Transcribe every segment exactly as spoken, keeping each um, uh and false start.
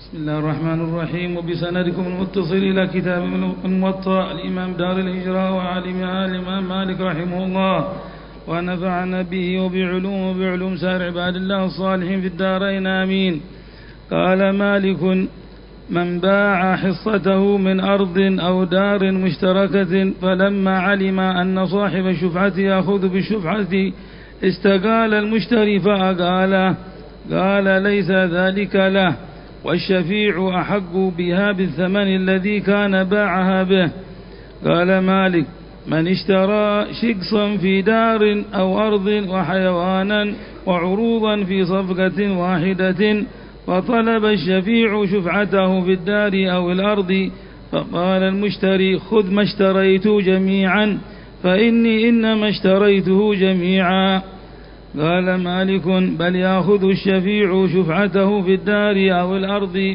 بسم الله الرحمن الرحيم. وبسندكم المتصل إلى كتاب الموطأ الإمام دار الهجرة وعالمها الإمام مالك رحمه الله، ونفعنا به وبعلوم وبعلوم سائر عباد الله الصالحين في الدارين آمين. قال مالك: من باع حصته من أرض أو دار مشتركة فلما علم أن صاحب الشفعة يأخذ بالشفعة استقال المشتري فأقاله، قال: ليس ذلك له، والشفيع أحق بها بالثمن الذي كان باعها به. قال مالك: من اشترى شقصا في دار أو أرض وحيوانا وعروضا في صفقة واحدة، فطلب الشفيع شفعته في الدار أو الأرض، فقال المشتري: خذ ما اشتريت جميعا، فإني إنما اشتريته جميعا. قال مالك: بل يأخذ الشفيع شفعته في الدار أو الأرض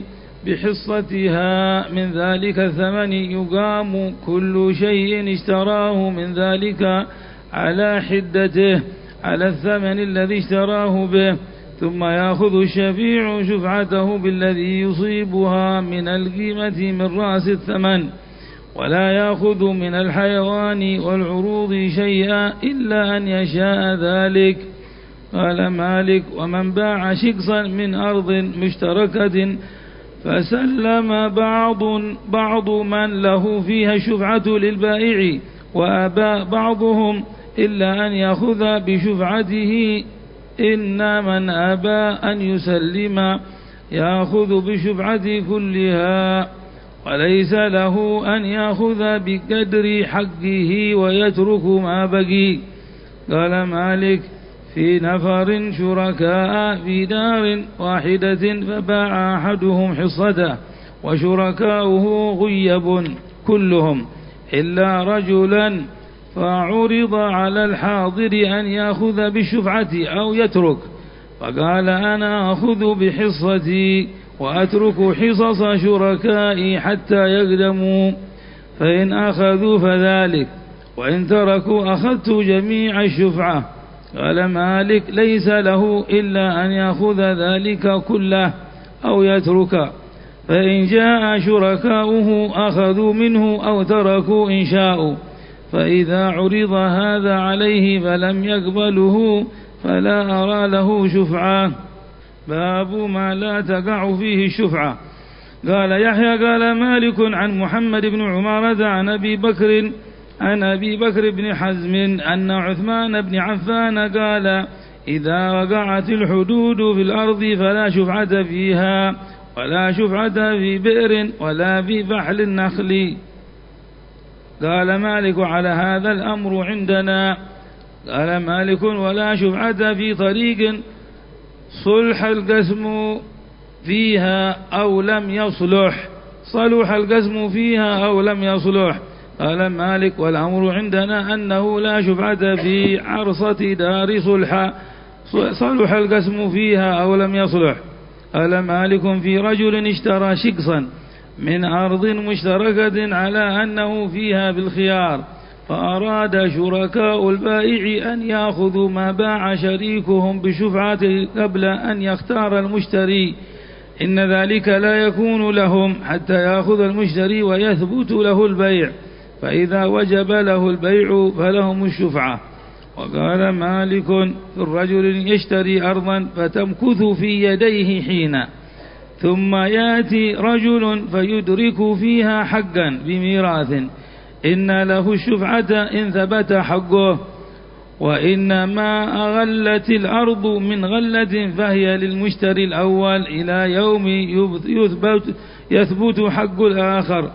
بحصتها من ذلك الثمن، يقام كل شيء اشتراه من ذلك على حدته على الثمن الذي اشتراه به، ثم يأخذ الشفيع شفعته بالذي يصيبها من القيمة من رأس الثمن، ولا يأخذ من الحيوان والعروض شيئا إلا أن يشاء ذلك. قال مالك: ومن باع شقصا من أرض مشتركة فسلم بعض بعض من له فيها شفعة للبائع، وأبى بعضهم إلا أن يأخذ بشفعته، إن من أبى أن يسلم يأخذ بشفعة كلها، وليس له أن يأخذ بقدر حقه ويترك ما بقي. قال مالك: في نفر شركاء في دار واحدة فباع أحدهم حصته وشركاؤه غيب كلهم إلا رجلا، فعرض على الحاضر أن يأخذ بالشفعة أو يترك، فقال: أنا أخذ بحصتي وأترك حصص شركائي حتى يقدموا، فإن أخذوا فذلك، وإن تركوا أخذت جميع الشفعة. قال مالك: ليس له إلا أن يأخذ ذلك كله أو يترك، فإن جاء شركاؤه أخذوا منه أو تركوا إن شاءوا، فإذا عرض هذا عليه فلم يقبله فلا أرى له شفعة. باب ما لا تقع فيه الشفعة. قال يحيى: قال مالك عن محمد بن عمارة عن أبي بكر عن أبي بكر بن حزم أن عثمان بن عفان قال: إذا وقعت الحدود في الأرض فلا شفعة فيها، ولا شفعة في بئر ولا في فحل النخل. قال مالك: على هذا الأمر عندنا. قال مالك: ولا شفعة في طريق صلح القسم فيها أو لم يصلح صلح القسم فيها أو لم يصلح. قال مالك: والأمر عندنا أنه لا شفعة في عرصة دار صلح صلح القسم فيها أو لم يصلح. قال مالك: في رجل اشترى شقصا من أرض مشتركة على أنه فيها بالخيار، فأراد شركاء البائع أن يأخذوا ما باع شريكهم بشفعته قبل أن يختار المشتري، إن ذلك لا يكون لهم حتى يأخذ المشتري ويثبت له البيع، فإذا وجب له البيع فلهم الشفعة. وقال مالك: في الرجل يشتري أرضا فتمكث في يديه حين، ثم يأتي رجل فيدرك فيها حقا بميراث، إن له الشفعة إن ثبت حقه، وإنما أغلت الأرض من غلة فهي للمشتري الأول إلى يوم يثبت, يثبت حق الآخر،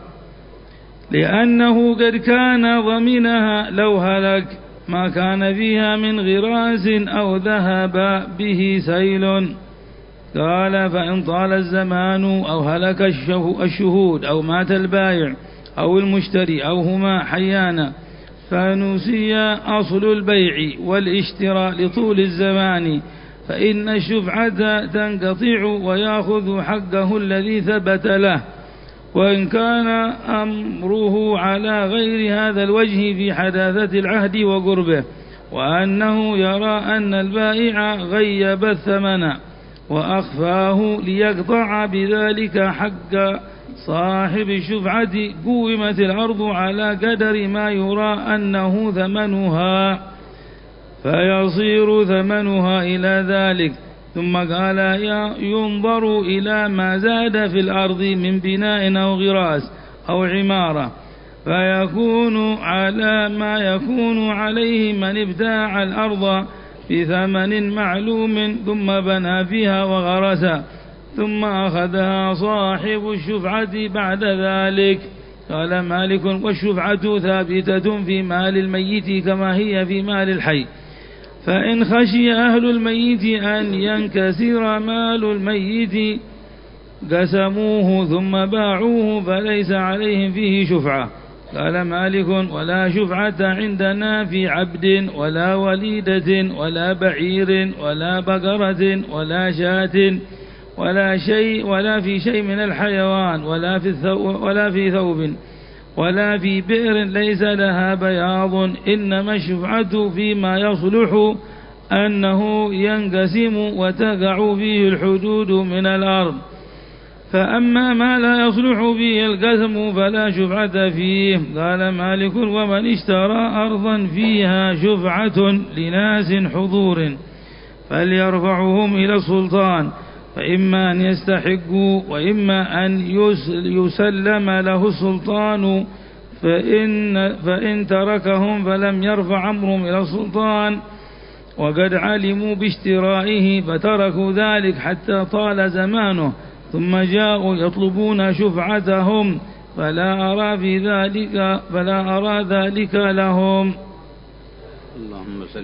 لأنه قد كان ضمنها لو هلك ما كان فيها من غراس أو ذهب به سيل. قال: فإن طال الزمان أو هلك الشهود أو مات البائع أو المشتري أو هما حيانا، فنسي أصل البيع والاشتراء لطول الزمان، فإن الشفعة تنقطع ويأخذ حقه الذي ثبت له، وإن كان أمره على غير هذا الوجه في حداثة العهد وقربه، وأنه يرى أن البائع غيب الثمن وأخفاه ليقطع بذلك حق صاحب الشفعة قومت الأرض على قدر ما يرى أنه ثمنها فيصير ثمنها إلى ذلك. ثم قال ينظر إلى ما زاد في الأرض من بناء أو غراس أو عمارة فيكون على ما يكون عليه من ابتاع الأرض بثمن معلوم ثم بنى فيها وغرس ثم أخذها صاحب الشفعة بعد ذلك. قال مالك والشفعة ثابتة في مال الميت كما هي في مال الحي، فإن خشي أهل الميت أن ينكسر مال الميت قسموه ثم باعوه فليس عليهم فيه شفعة. قال مالك ولا شفعة عندنا في عبد ولا وليدة ولا بعير ولا بقرة ولا شاة ولا شيء ولا في شيء من الحيوان ولا في الثوب ولا في ثوب ولا في بئر ليس لها بياض، إنما الشفعة فيما يصلح أنه ينقسم وتقع فيه الحدود من الأرض، فأما ما لا يصلح فيه القسم فلا شفعة فيه. قال مالك ومن اشترى أرضا فيها شفعة لناس حضور فليرفعهم إلى السلطان، فإما أن يستحقوا وإما أن يسلم له السلطان، فإن, فإن تركهم فلم يرفع أمرهم إلى السلطان وقد علموا باشترائه فتركوا ذلك حتى طال زمانه ثم جاءوا يطلبون شفعتهم فلا أرى في ذلك فلا أرى ذلك لهم. اللهم صل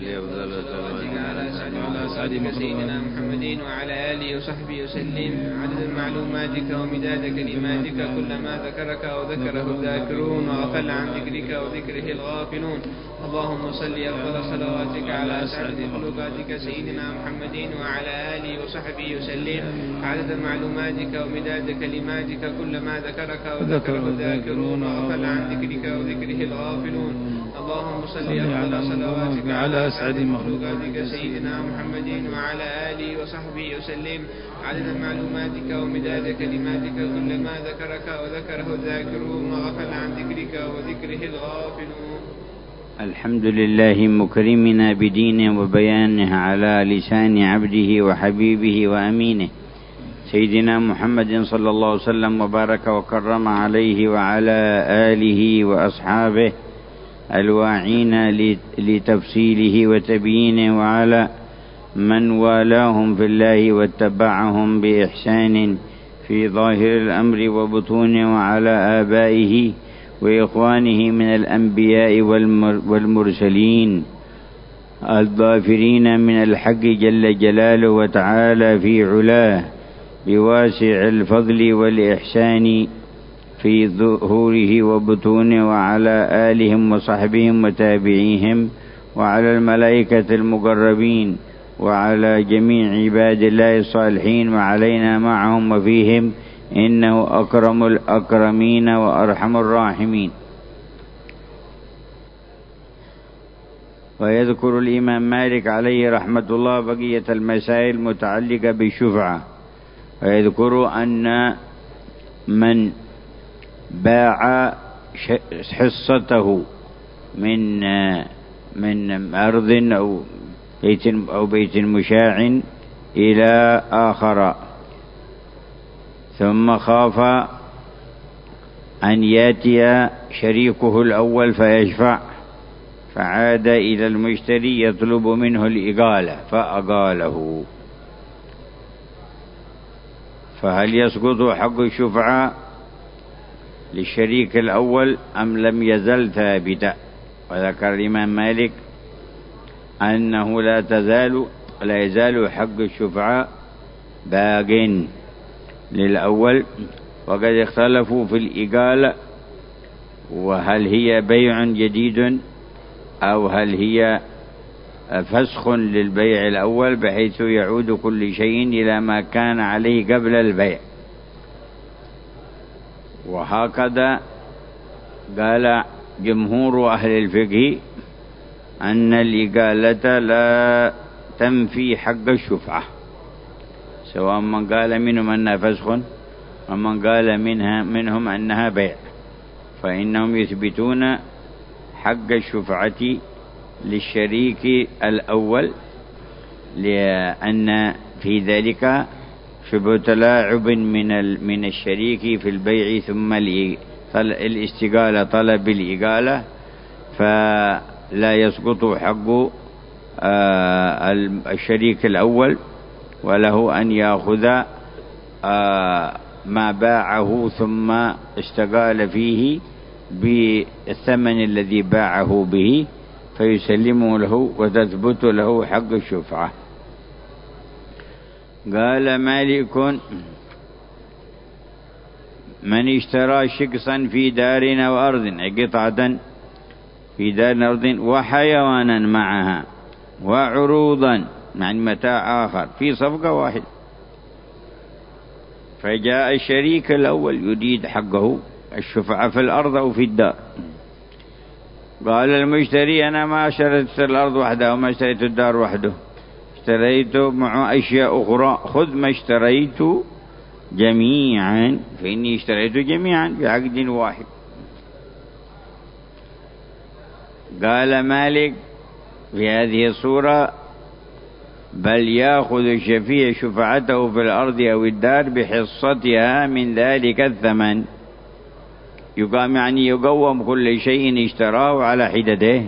على سيدنا محمد وعلى آله وصحبه وسلم عدد معلوماتك ومداد كلماتك كلما ذكرك أو ذكره الذاكرون وغفل عن ذكرك وذكره الغافلون. اللهم صل أفضل صلواتك على أسعد مخلوقاتك سيدنا محمد وعلى آله وصحبه وسلم عدد معلوماتك ومداد كلماتك كلما ذكرك أو ذكره الذاكرون وغفل عن ذكرك وذكره الغافلون. اللهم صل أفضل صلواتك على أسعد مخلوقاتك سيدنا محمد وعلى آله وصحبه وسلم عدد معلوماتك ومداد كلماتك كلما ذكرك وذكره الذاكرون وغفل عن ذكرك وذكره الغافلون. الحمد لله مكرمنا بدينه وبيانه على لسان عبده وحبيبه وأمينه سيدنا محمد صلى الله عليه وسلم وبارك وكرم عليه وعلى آله وأصحابه الواعين لتفصيله وتبيينه وعلى من والاهم في الله واتبعهم بإحسان في ظاهر الأمر وبطونه وعلى آبائه وإخوانه من الأنبياء والمرسلين الظافرين من الحق جل جلاله وتعالى في علاه بواسع الفضل والإحسان في ظهوره وبطونه وعلى آلهم وصحبهم وتابعيهم وعلى الملائكة المقربين وعلى جميع عباد الله الصالحين وعلينا معهم وفيهم إنه أكرم الأكرمين وأرحم الراحمين. ويذكر الإمام مالك عليه رحمة الله بقية المسائل المتعلقة بالشفعة، ويذكر أن من باع حصته من من أرض أو بيت أو بيت مشاع إلى آخر ثم خاف أن يأتي شريكه الأول فيشفع فعاد إلى المشتري يطلب منه الإقالة فأقاله، فهل يسقط حق الشفعة للشريك الأول أم لم يزل ثابتا؟ وذكر الإمام مالك أنه لا تزال لا يزال حق الشفعة باق للأول، وقد اختلفوا في الإقالة وهل هي بيع جديد أو هل هي فسخ للبيع الأول بحيث يعود كل شيء إلى ما كان عليه قبل البيع. وهكذا قال جمهور أهل الفقه أن الإقالة لا تنفي حق الشفعة، سواء من قال منهم أنها فسخ ومن قال منها منهم أنها بيع، فإنهم يثبتون حق الشفعة للشريك الأول، لأن في ذلك شبه تلاعب من من الشريك في البيع ثم الاستقالة طلب الإقالة، فلا يسقط حق الشريك الأول، وله أن يأخذ ما باعه ثم استقال فيه بالثمن الذي باعه به فيسلمه له وتثبت له حق الشفعة. قال مالك: من اشترى شقصا في دار أو أرض، قطعة في دار أو أرض، وحيوانا معها وعروضا يعني متاع آخر في صفقة واحدة، فجاء الشريك الأول يريد حقه الشفعة في الأرض أو في الدار، قال المشتري: أنا ما اشتريت الأرض وحدها وما اشتريت الدار وحده، اشتريت مع أشياء أخرى، خذ ما اشتريت جميعا، فإني اشتريت جميعا بعقد واحد. قال مالك في هذه الصورة: بل يأخذ الشفيع شفعته في الأرض أو الدار بحصتها من ذلك الثمن، يقام يعني يقوم كل شيء اشتراه على حدته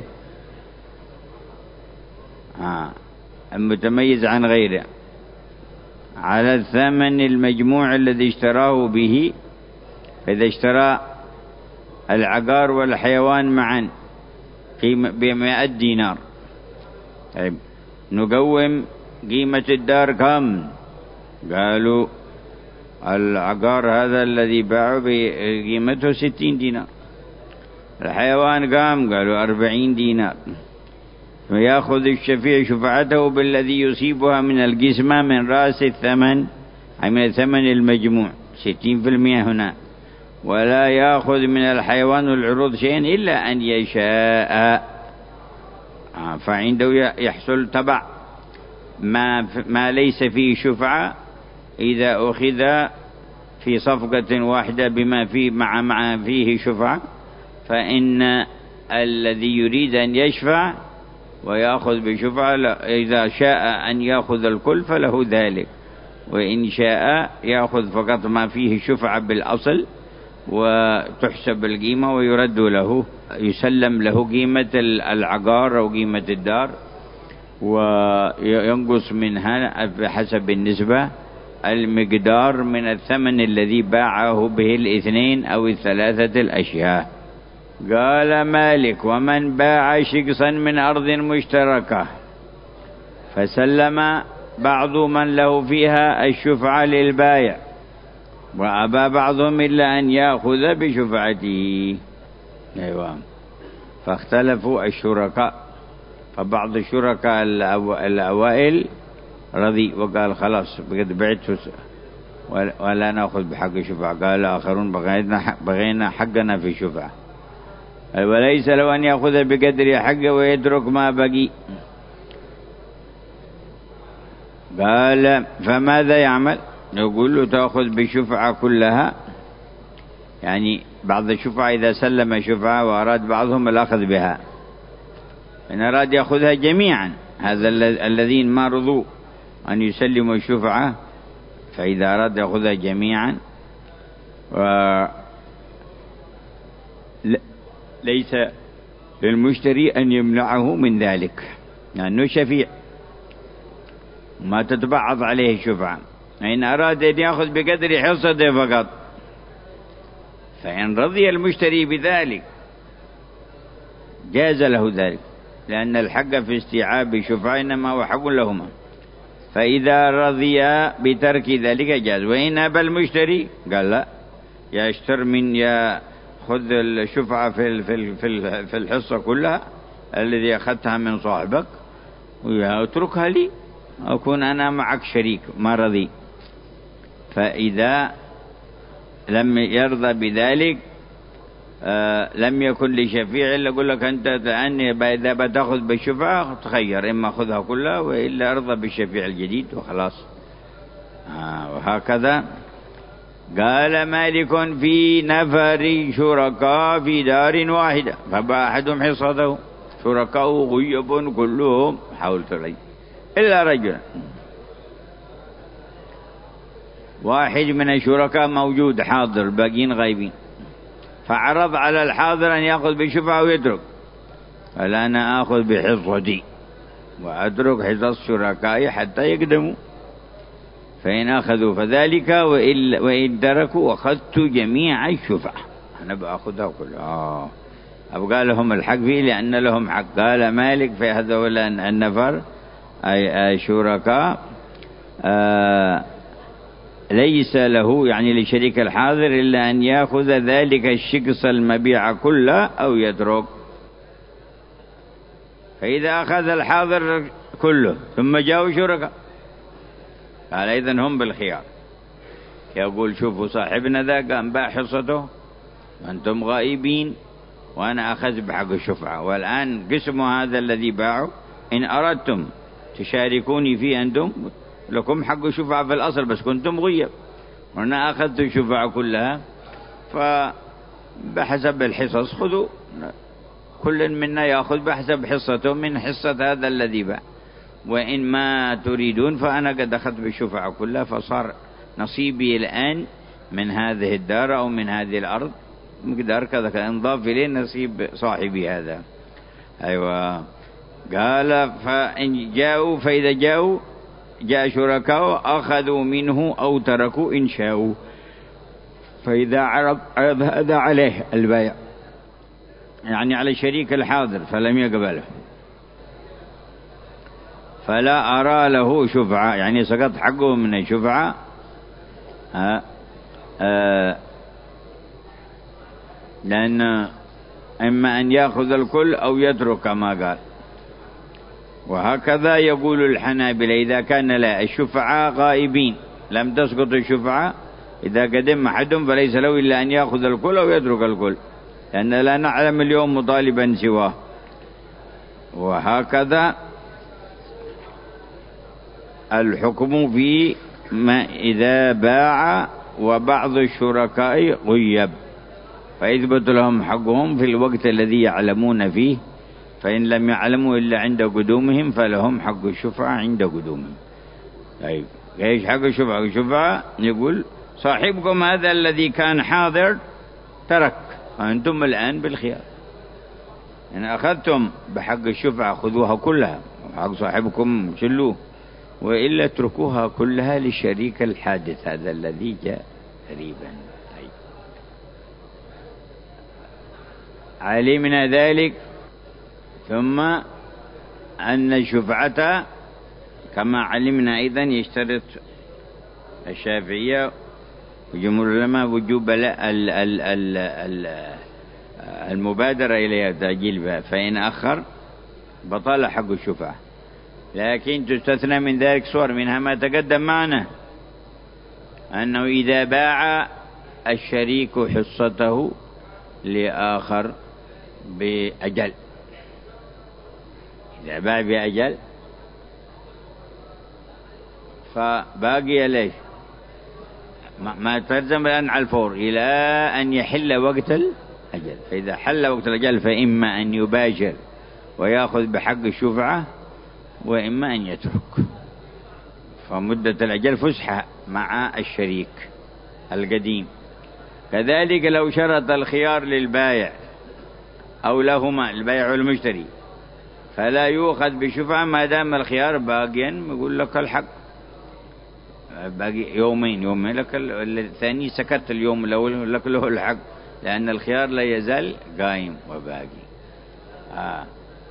آه. المتميز عن غيره على الثمن المجموع الذي اشتراه به. فإذا اشترى العقار والحيوان معا بمئة دينار، طيب نقوم قيمة الدار كم؟ قالوا العقار هذا الذي باعه بقيمته ستين دينار، الحيوان كم؟ قالوا أربعين دينار، ويأخذ الشفيع شفعته بالذي يصيبها من القسمة من رأس الثمن، أي من الثمن المجموع ستين في المئة هنا، ولا يأخذ من الحيوان والعروض شيئا إلا أن يشاء، فعنده يحصل تبع ما, ما ليس فيه شفعة إذا أخذ في صفقة واحدة بما فيه مع, مع فيه شفعة، فإن الذي يريد أن يشفع ويأخذ بشفعة إذا شاء أن يأخذ الكل فله ذلك، وإن شاء يأخذ فقط ما فيه شفعة بالأصل وتحسب القيمة ويرد له، يسلم له قيمة العقار أو قيمة الدار، وينقص منها بحسب النسبة المقدار من الثمن الذي باعه به الاثنين أو الثلاثة الأشياء. قال مالك: ومن باع شقصا من أرض مشتركة فسلم بعض من له فيها الشفعة للبايع وأبى بعضهم إلا أن يأخذ بشفعته، أيوة، فاختلفوا الشركاء، فبعض الشركاء الأوائل رضي وقال خلاص بقد بعت ولا نأخذ بحق الشفعة، قال آخرون بغينا حقنا في الشفعة، وليس له أن يأخذ بقدر حقه ويترك ما بقي. قال فماذا يعمل؟ يقول له تأخذ بشفعة كلها، يعني بعض الشفعة إذا سلم شفعة وأراد بعضهم الأخذ بها، إن أراد يأخذها جميعا، هذا الذين ما رضوا أن يسلموا الشفعة، فإذا أراد يأخذها جميعا ليس للمشتري أن يمنعه من ذلك، لأنه شفيع ما تتبعض عليه الشفعة، إن أراد أن يأخذ بقدر حصته فقط، فإن رضي المشتري بذلك جاز له ذلك، لأن الحق في استيعاب شفعة إنما هو حق لهما، فإذا رضي بترك ذلك جاز. وإن أبى المشتري قال لا، يشتر من يأخذ الشفعة في في في الحصة كلها الذي أخذتها من صاحبك ويتركها لي، أكون أنا معك شريك، ما رضي. فإذا لم يرضى بذلك آه لم يكن لشفيع إلا يقول لك أنت تعني إذا بتأخذ بالشفعة تخير، إما أخذها كلها وإلا أرضى بالشفيع الجديد وخلاص. آه وهكذا قال مالك في نفر شركاء في دار واحدة فباع أحدهم حصته شركاء غيب كلهم حول تري إلا رجلا واحد من الشركاء موجود حاضر الباقين غايبين فعرض على الحاضر أن يأخذ بشفعة ويترك قال أنا آخذ بحصتي وأترك حصص شركائي حتى يقدموا فإن أخذوا فذلك وإن, وإن تركوا أخذت جميع الشفعة أنا بأخذها كلها آه. أبقى لهم الحق فيه لأن لهم حق. قال مالك في هذول النفر أي شركاء آه ليس له يعني لشريك الحاضر إلا أن يأخذ ذلك الشخص المبيع كله أو يترك. فإذا أخذ الحاضر كله ثم جاءوا شركاء قال إذن هم بالخيار يقول شوفوا صاحبنا ذا قام باع حصته وأنتم غائبين وأنا أخذ بحق الشفعة والآن قسم هذا الذي باعوا إن أردتم تشاركوني فيه أنتم لكم حق الشفعة في الأصل بس كنتم غيب وأنا أخذت الشفعة كلها فبحسب الحصص خذوا كل منا يأخذ بحسب حصته من حصة هذا الذي باع وإن ما تريدون فأنا قد أخذت بالشفعة كلها فصار نصيبي الآن من هذه الدار أو من هذه الأرض مقدار كذا كذا انضاف إليه نصيب صاحبي هذا. أيوة قال فإن جاءوا فإذا جاءوا جاء شركاء أخذوا منه أو تركوا إن شاءوا فإذا عرض عرض هذا عليه البيع يعني على شريك الحاضر فلم يقبله فلا أرى له شفعة يعني سقط حقه من الشفعة آه آه لأن إما أن يأخذ الكل أو يترك كما قال. وهكذا يقول الحنابلة إذا كان لا الشفعاء غائبين لم تسقط الشفعة إذا قدم أحدهم فليس له إلا أن يأخذ الكل أو يترك الكل لأن لا نعلم اليوم مطالبا سواه. وهكذا الحكم في ما إذا باع وبعض الشركاء غيب فيثبت لهم حقهم في الوقت الذي يعلمون فيه فإن لم يعلموا إلا عند قدومهم فلهم حق الشفعة عند قدومهم. طيب ايش حق الشفعة؟ الشفعة يقول صاحبكم هذا الذي كان حاضر ترك وأنتم الآن بالخيار إن أخذتم بحق الشفعة خذوها كلها وحق صاحبكم شلوه وإلا اتركوها كلها للشريك الحادث هذا الذي جاء قريبا. طيب. علمنا ذلك ثم أن الشفعة كما علمنا أيضا يشترط الشافعية وجمهور العلماء وجوب المبادرة إليها تأجيل بها فإن أخر بطل حق الشفعة لكن تستثنى من ذلك صور منها ما تقدم معنا أنه إذا باع الشريك حصته لآخر بأجل إذا باع بأجل فباقي ليش ما تلزم الآن على الفور إلى أن يحل وقت الأجل فإذا حل وقت الأجل فإما أن يباشر ويأخذ بحق الشفعة وإما أن يترك فمدة الأجل فسحة مع الشريك القديم. كذلك لو شرط الخيار للبائع أو لهما البائع والمشتري فلا يؤخذ بشفعة ما دام الخيار باقيا يقول لك الحق باقي يومين يومين لك الثاني سكت اليوم الأول لك له الحق لأن الخيار لا يزال قائم وباقي. آه.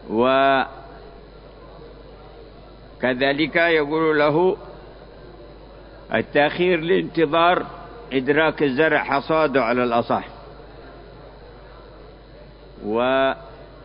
وكذلك يقول له التأخير لانتظار إدراك الزرع حصاده على الأصح. وكذلك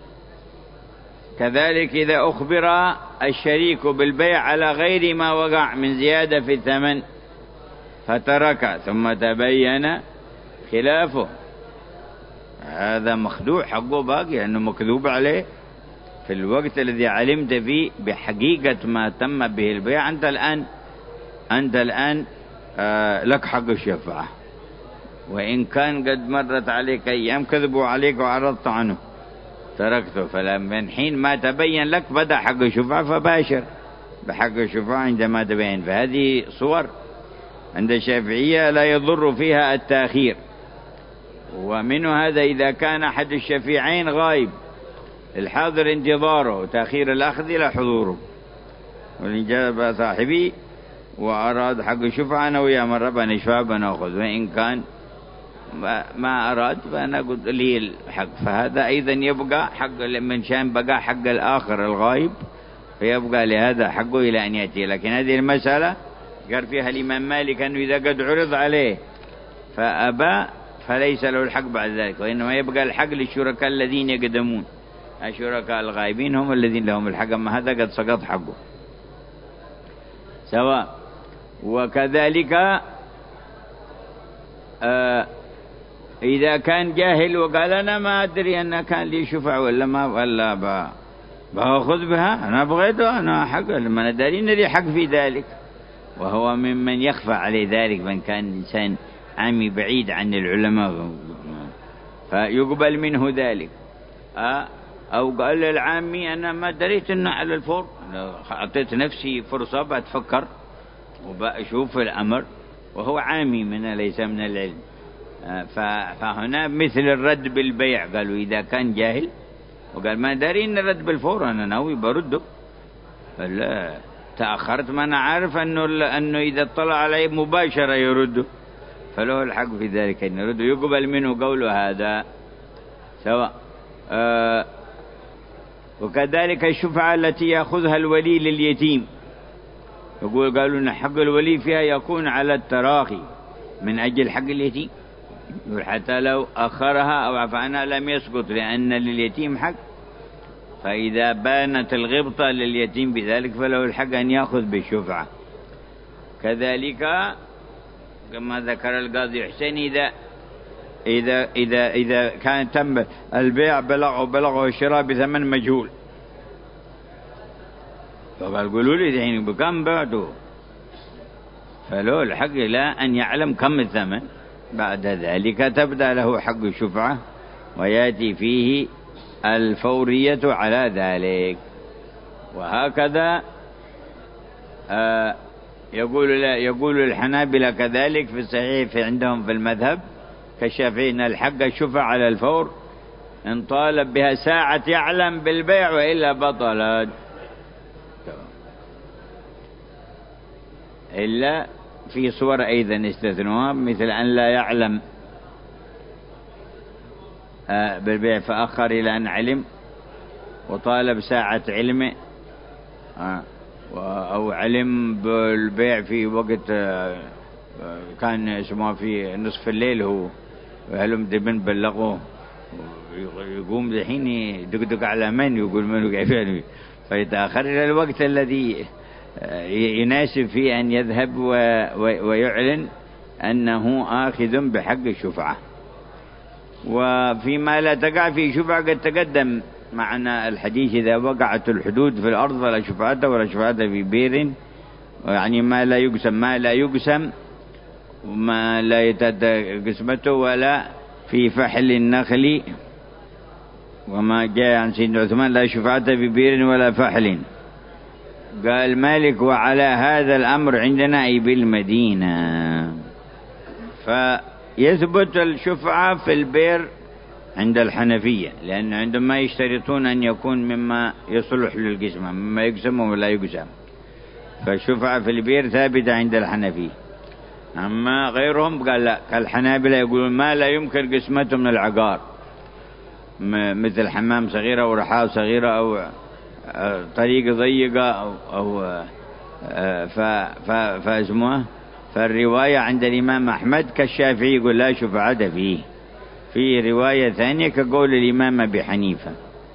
إذا أخبر الشريك بالبيع على غير ما وقع من زيادة في الثمن فترك ثم تبين خلافه هذا مخدوع حقه باقي لأنه مكذوب عليه في الوقت الذي علمت فيه بحقيقة ما تم به البيع. أنت الآن أنت الآن آه لك حق الشفاعة، وإن كان قد مرت عليك أيام كذبوا عليك وعرضت عنه تركته، فمن حين ما تبين لك بدأ حق الشفاعة فباشر بحق الشفاعة عندما تبين. فهذه صور عند الشافعية لا يضر فيها التأخير. ومنه هذا إذا كان أحد الشفيعين غائب الحاضر انتظاره تأخير الأخذ إلى حضوره، وإن جاب صاحبي وأراد حق الشفعة أنا ويا مرة بنشفع بنأخذ، وإن كان ما أراد فأنا قلت لي الحق. فهذا أيضا يبقى حق من شان بقى حق الآخر الغائب، فيبقى لهذا حقه إلى أن يأتي. لكن هذه المسألة قال فيها الإمام مالك أنه إذا قد عرض عليه فأبى فليس له الحق بعد ذلك، وإنما يبقى الحق للشركاء الذين يقدمون، الشركاء الغائبين هم الذين لهم الحق، أما هذا قد سقط حقه سواء. وكذلك آه إذا كان جاهل وقال أنا ما أدري أن كان لي شفع ولا ما ولا بأخذ بها، أنا بغيته أنا حق لما ندري أن لي حق في ذلك، وهو ممن يخفى عليه ذلك من كان إنسان عامي بعيد عن العلماء فيقبل منه ذلك. آه أو قال للعامي أنا ما دريت أنه على الفور، أعطيت نفسي فرصة بتفكر وبأشوف الأمر، وهو عامي من ليس من العلم. فهنا مثل الرد بالبيع، قالوا إذا كان جاهل وقال ما داري إن الرد بالفور أنا ناوي برده، فلا تأخرت ما أنا عارف أنه, أنه إذا اطلع عليه مباشرة يرده، فله الحق في ذلك أن يرده، يقبل منه قوله هذا سواء. آه وكذلك الشفعة التي يأخذها الولي لليتيم، يقول قالوا أن حق الولي فيها يكون على التراخي من أجل حق اليتيم، حتى لو أخرها أو عفى عنها لم يسقط، لأن لليتيم حق، فإذا بانت الغبطة لليتيم بذلك فله الحق أن يأخذ بالشفعة. كذلك كما ذكر القاضي حسين إذا إذا إذا إذا كان تم البيع بلغه بلغه الشراء بثمن مجهول، فقال قولوا لي دحين بكم بعته، فله الحق لا أن يعلم كم الثمن، بعد ذلك تبدأ له حق الشفعة ويأتي فيه الفورية على ذلك. وهكذا آه يقول لا يقول الحنابلة كذلك في الصحيح في عندهم في المذهب كالشافعي أن الحق الشفعة على الفور إن طالب بها ساعة يعلم بالبيع وإلا بطلت، إلا في صور أيضا استثناء مثل أن لا يعلم بالبيع فأخر إلى أن علم وطالب ساعة علمه، أو علم بالبيع في وقت كان اسمه في نصف الليل هو وهلم دبن بلغوه، يقوم دحين يدقدق على من يقول منه كيف، فيتأخر إلى الوقت الذي يناسب فيه أن يذهب ويعلن أنه آخذ بحق الشفعة. وفيما لا تقع فيه شفعة قد تقدم معنا الحديث إذا وقعت الحدود في الأرض فلا شفعة ولا شفعة في بير، يعني ما لا يقسم ما لا يقسم وما لا يتد قسمته ولا في فحل النخل، وما جاء عن سيدنا عثمان لا شفعة في بير ولا فحل. قال مالك وعلى هذا الأمر عندنا أي بالمدينة، فيثبت الشفعة في البير عند الحنفية، لأن عندما يشترطون أن يكون مما يصلح للقسمة مما يقسم ولا يقسم، فالشفعة في البير ثابتة عند الحنفية. أما غيرهم قال لا، كالحنابلة يقولون ما لا يمكن قسمته من العقار مثل حمام صغيرة أو رحال صغيرة أو طريقة ضيقة أو, أو فاسمه فالرواية عند الإمام أحمد كالشافعي يقول لا شفعة فيه. في رواية ثانية كقول الإمام أبي حنيفة.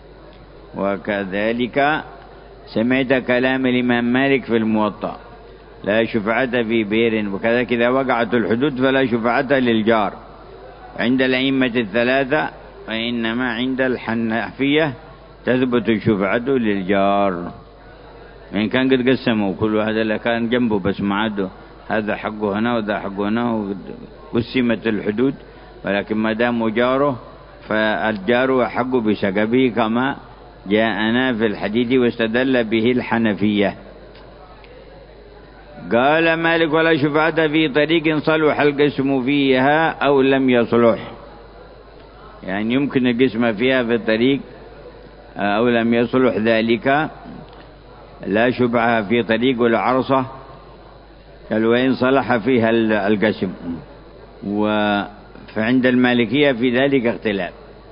وكذلك سمعت كلام الإمام مالك في الموطأ لا شفعة في بير، وكذلك إذا وقعت الحدود فلا شفعة للجار عند الأئمة الثلاثة، وإنما عند الحنفية تثبت الشفعة للجار، إن كان قد قسموا كل واحد اللي كان جنبه بس ما عده هذا حقه هنا وذا حقه هنا، قسمت الحدود، ولكن ما دام جاره فالجار حقه بسقبه كما جاءنا في الحديث واستدل به الحنفية. قال مالك: ولا شفعة في طريق صلح القسم فيها أو لم يصلح، يعني يمكن القسم فيها في الطريق أو لم يصلح ذلك، لا شفعة في طريق ولا عرصة، قال وإن صلح فيها القسم. فعند المالكية في ذلك اختلاف،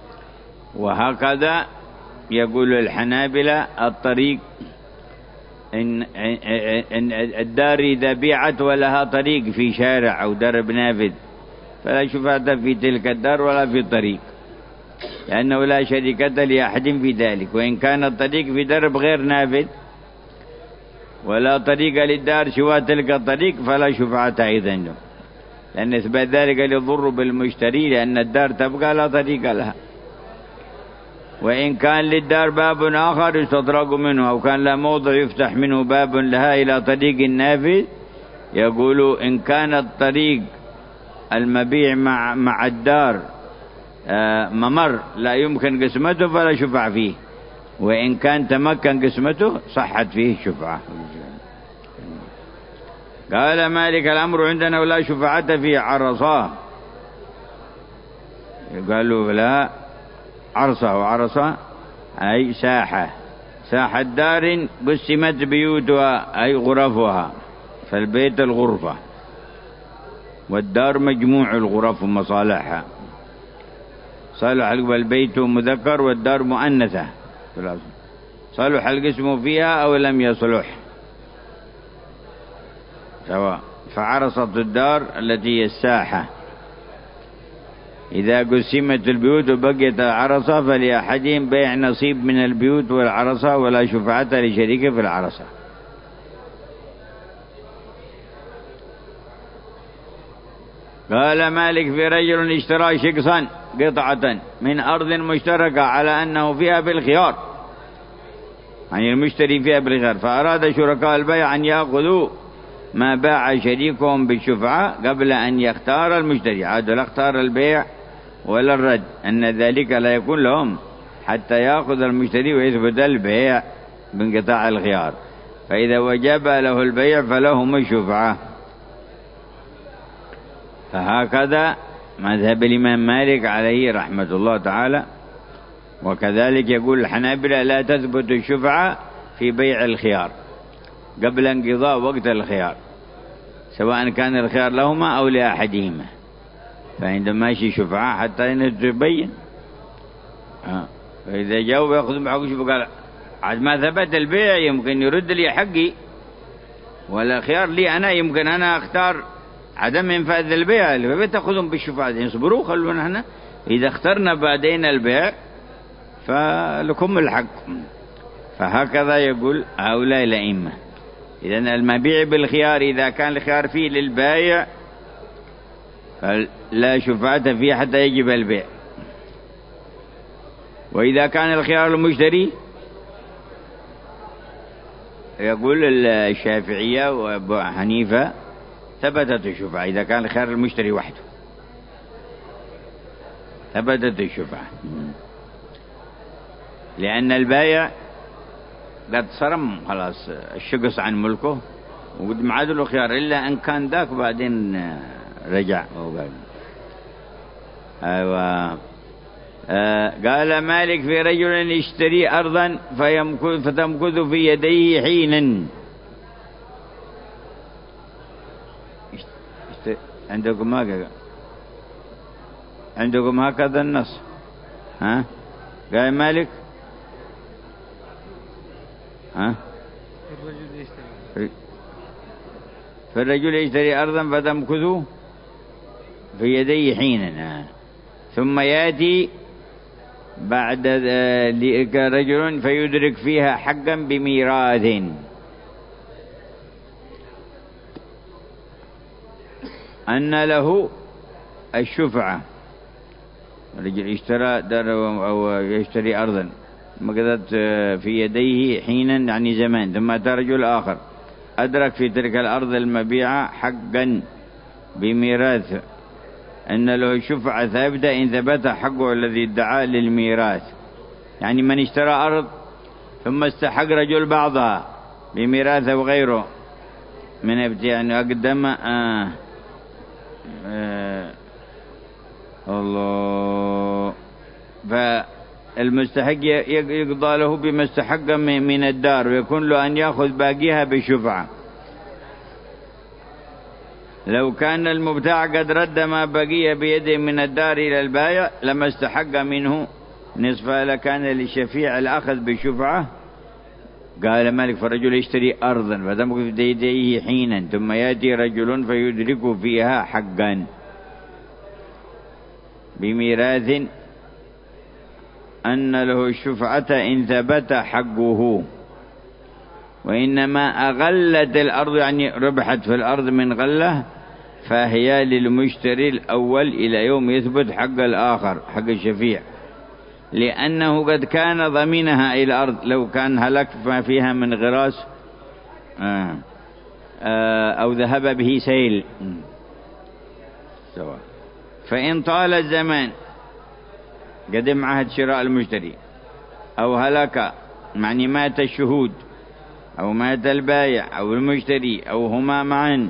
وهكذا يقول الحنابلة: الطريق إن, إن الدار إذا بيعت ولها طريق في شارع أو درب نافذ فلا شفعة في تلك الدار ولا في الطريق، لأنه لا شركة لأحد في ذلك. وإن كان الطريق في درب غير نافذ ولا طريق للدار سوى تلك الطريق فلا شفعة أيضا له، لأن إثبات ذلك يضر بالمشتري، لأن الدار تبقى لا طريق لها. وإن كان للدار باب آخر يستطرق منه، أو كان لا موضع يفتح منه باب لها إلى طريق النافذ، يقول إن كان الطريق المبيع مع مع الدار ممر لا يمكن قسمته فلا شفع فيه، وإن كان تمكن قسمته صحت فيه الشفعة. قال مالك: الأمر عندنا ولا شفعة في عرصاه. قالوا لا، عرصة وعرصة أي ساحة، ساحة دار قسمت بيوتها أي غرفها، فالبيت الغرفة والدار مجموع الغرف ومصالحها. صالح البيت مذكر والدار مؤنثة، صالح القسم فيها أو لم يصلح سواء. فعرصة الدار التي هي الساحة إذا قسمت البيوت وبقيت العرصة فلأحدهم بيع نصيب من البيوت والعرصة، ولا شفعة لشريكه في العرصة. قال مالك: في رجل اشترى شقصا قطعة من أرض مشتركة على أنه فيها بالخيار، يعني المشتري فيها بالخيار، فأراد شركاء البيع أن يأخذوا ما باع شريكهم بالشفعة قبل أن يختار المشتري، عاد لا اختار البيع ولا الرد، أن ذلك لا يكون لهم حتى يأخذ المشتري ويثبت البيع بانقطاع الخيار، فإذا وجب له البيع فلهم الشفعة. فهكذا مذهب الإمام مالك عليه رحمة الله تعالى. وكذلك يقول الحنابلة: لا تثبت الشفعة في بيع الخيار قبل انقضاء وقت الخيار، سواء كان الخيار لهما أو لأحدهما، فعندما يشي شفعة حتى تبين. فإذا جاءوا يأخذوا بحق شفعة قال عاد ما ثبت البيع يمكن يرد لي حقي، ولا خيار لي أنا يمكن أنا أختار عدم إنفاذ البيع، اللي تأخذهم بالشفعة يصبروا خلونا هنا، إذا اخترنا بعدين البيع فلكم الحق. فهكذا يقول هؤلاء الأئمة. إذن المبيع بالخيار إذا كان الخيار فيه للبائع فلا شفعة فيه حتى يجب البيع، وإذا كان الخيار للمشتري يقول الشافعية وأبو حنيفة ثبتت الشفعة إذا كان الخيار المشتري وحده، ثبتت الشفعة، لأن البائع قد صرم خلاص الشقص عن ملكه وقد معاد له خيار، إلا أن كان ذاك بعدين رجع وقال. أيوة. آه قال مالك: في رجل يشتري أرضا فتمكث في يديه حينا. عندكم هكذا عندكم هكذا النص، ها؟ قال مالك: ها؟ فالرجل يشتري أرضا فتمكث في يديه حينا، ثم يأتي بعد ذلك رجل فيدرك فيها حقا بميراث، أن له الشفعة. الرجل اشترى دار أو يشتري أرضا مكثت في يديه حينا يعني زمان، ثم أتى رجل آخر أدرك في تلك الأرض المبيعة حقا بميراث أن له شفعة ثابتة إن ثبت حقه الذي ادعى للميراث. يعني من اشترى أرض ثم استحق رجل بعضها بميراث أو غيره من يعني أقدم آه آه الله، فالمستحق يقضى له بما استحق من الدار، ويكون له أن يأخذ باقيها بشفعة. لو كان المبتاع قد رد ما بقي بيده من الدار إلى البائع لما استحق منه نصفها، لكان للشفيع الأخذ بشفعة. قال مالك: فرجل يشتري أرضا فتمكث في يديه حينا ثم يأتي رجل فيدرك فيها حقا بميراث أن له الشفعة إن ثبت حقه، وإنما أغلت الأرض يعني ربحت في الأرض من غلة، فهي للمشتري الأول إلى يوم يثبت حق الآخر حق الشفيع، لأنه قد كان ضمينها إلى الأرض لو كان هلك ما فيها من غراس آه آه أو ذهب به سيل سواء. فإن طال الزمان قدم عهد شراء المشتري أو هلك يعني مات الشهود أو مات البايع أو المشتري أو هما معا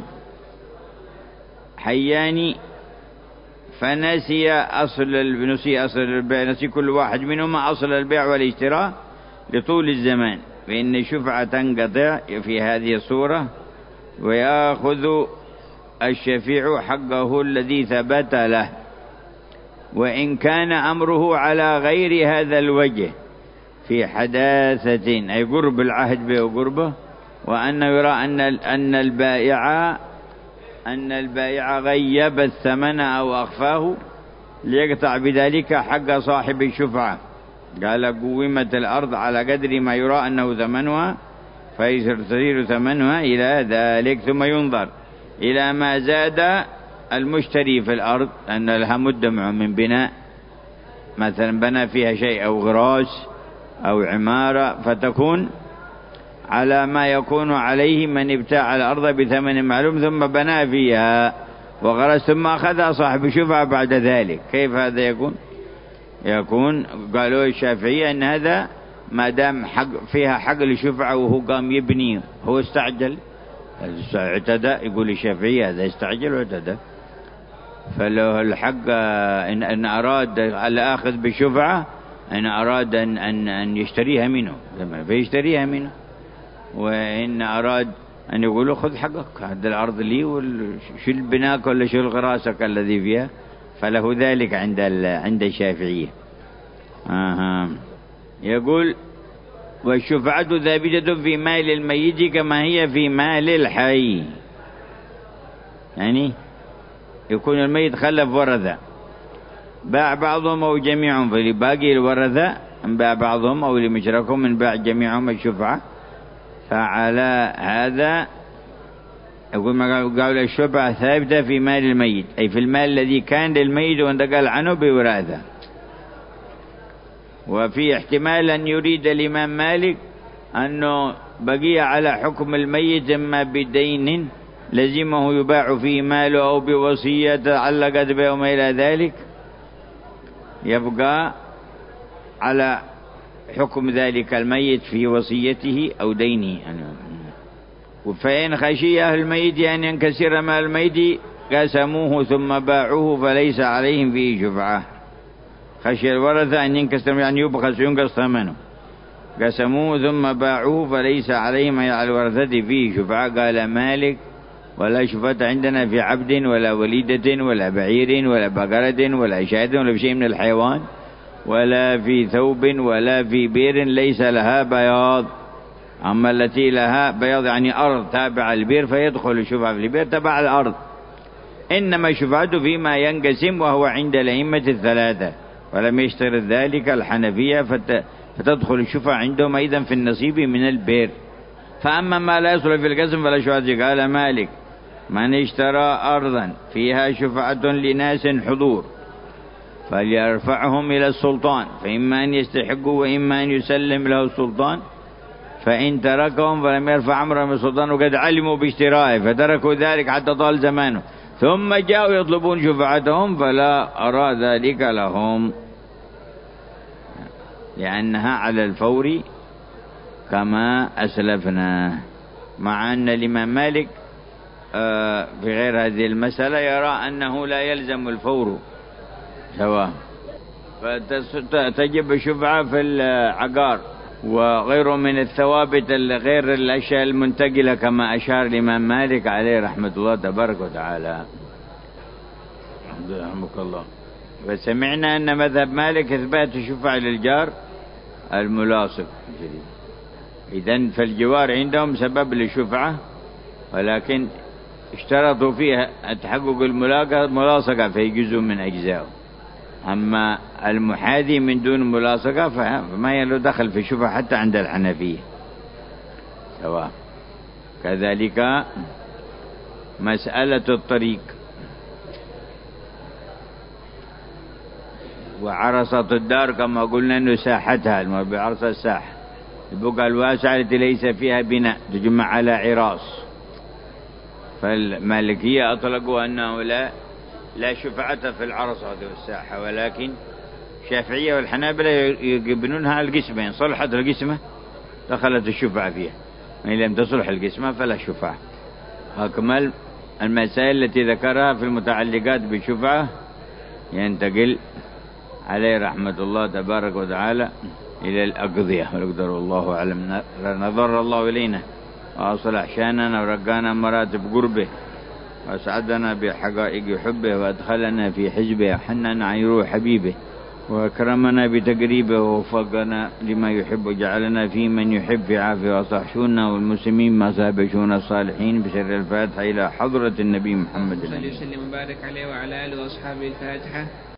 حيان، فنسي أصل نسي أصل البيع، نسي كل واحد منهما أصل البيع والاشتراء لطول الزمان، فإن الشفعة تنقطع في هذه الصورة، ويأخذ الشفيع حقه الذي ثبت له. وإن كان أمره على غير هذا الوجه في حداثة أي قرب العهد به وقربه، وأنه يرى أن أن البائع أن البائع غيب الثمن أو أخفاه ليقطع بذلك حق صاحب الشفعة. قال: قومت الأرض على قدر ما يرى أنه ثمنها، فيصير ثمنها إلى ذلك، ثم ينظر إلى ما زاد المشتري في الأرض أن لها مدمع من بناء، مثلا بنى فيها شيء أو غراس أو عمارة، فتكون على ما يكون عليه من ابتاع الأرض بثمن معلوم ثم بنى فيها وغرس ثم أخذها صاحب الشفعة بعد ذلك. كيف هذا يكون؟ يكون قالوا الشافعية أن هذا ما دام حق فيها حق الشفعة وهو قام يبني، هو استعجل اعتدى. يقول الشافعية هذا استعجل واعتدى، فلو الحق إن, إن أراد الآخذ بالشفعة إن أراد أن, أن, أن يشتريها منه فيشتريها منه، وإن أراد أن يقول خذ حقك هذا الأرض لي وشل بناك ولا شل غراسك الذي فيها، فله ذلك عند عند الشافعية. آه. يقول: والشفعة ثابتة في مال الميت كما هي في مال الحي. يعني يكون الميت خلف ورثة، باع بعضهم أو جميعهم، فلباقي الورثة ان باع بعضهم أو لمشركهم من باع جميعهم الشفعة. فعلى هذا يقول ما قال الشفعة ثابتة في مال الميت، أي في المال الذي كان للميت وانتقل عنه بوراثة. وفي احتمال أن يريد الإمام مالك أنه بقي على حكم الميت إما بدين لزمه يباع فيه ماله أو بوصية تعلقت به وما إلى ذلك، يبقى على حكم ذلك الميت في وصيته أو دينه. فإن خشي أهل الميت أن ينكسر مال الميت قسموه ثم باعوه فليس عليهم فيه شفعة. خشي الورثة أن ينكسر يعني يبخس ينقص ثمنه، قسموه ثم باعوه فليس عليهم على الورثة فيه شفعة. قال مالك: ولا شفعة عندنا في عبد ولا وليدة ولا بعير ولا بقرة ولا شاة ولا شيء من الحيوان، ولا في ثوب ولا في بير ليس لها بياض. أما التي لها بياض يعني أرض تابع البير فيدخل الشفعة في البير تبع الأرض. إنما الشفعة فيما ينقسم وهو عند الأئمة الثلاثة، ولم يشترط ذلك الحنفية فتدخل الشفعة عندهم أيضا في النصيب من البير. فأما ما لا يصل في القسم فلا شفعة. قال مالك: من اشترى أرضا فيها شفعة لناس حضور فليرفعهم إلى السلطان، فإما أن يستحقوا وإما أن يسلم له السلطان فإن تركهم فلم يرفع أمرهم السلطان وقد علموا باشترائه فتركوا ذلك حتى طال زمانه، ثم جاءوا يطلبون شفعتهم فلا أرى ذلك لهم، لأنها على الفور كما أسلفنا. مع أن الإمام مالك في غير هذه المسألة يرى أنه لا يلزم الفور سواء، فتجب الشفعة في العقار وغيره من الثوابت غير الأشياء المنتقلة كما أشار الإمام مالك عليه رحمة الله تبارك وتعالى. رحمك الله. فسمعنا أن مذهب مالك إثبات الشفعة للجار الملاصق. إذن فالجوار عندهم سبب للشفعة، ولكن اشترطوا فيها تحقق الملاصقة فيجزوا من أجزائه. أما المحاذي من دون ملاصقة فما يلو دخل في الشفعة حتى عند الحنفية سواء. كذلك مسألة الطريق وعرصة الدار كما قلنا أنه ساحتها، المراد بعرصة الساحة البقعة الواسعة التي ليس فيها بناء تجمع على عراص. فالمالكية أطلقوا أنه لا لا شفعة في العرصة والساحة، ولكن الشافعية والحنابلة يبنونها على القسمة، إن صلحت القسمة دخلت الشفعة فيها، وإن لم تصلح القسمة فلا شفعة. أكمل المسائل التي ذكرها في المتعلقات بالشفعة ينتقل عليه رحمة الله تبارك وتعالى إلى الأقضية، ويقدر الله أعلم. نظر الله إلينا وأصلح شاننا ورقانا مراتب قربه وأسعدنا بحقائق حبه وأدخلنا في حزبه وحننا عن روح حبيبه وأكرمنا بتقريبه ووفقنا لما يحب وجعلنا في من يحب في عافية وصحشونا والمسلمين ما سابشون الصالحين بسر الفاتحة إلى حضرة النبي محمد صلى الله عليه وسلم وبارك عليه وعلى آله وأصحابه. الفاتحة.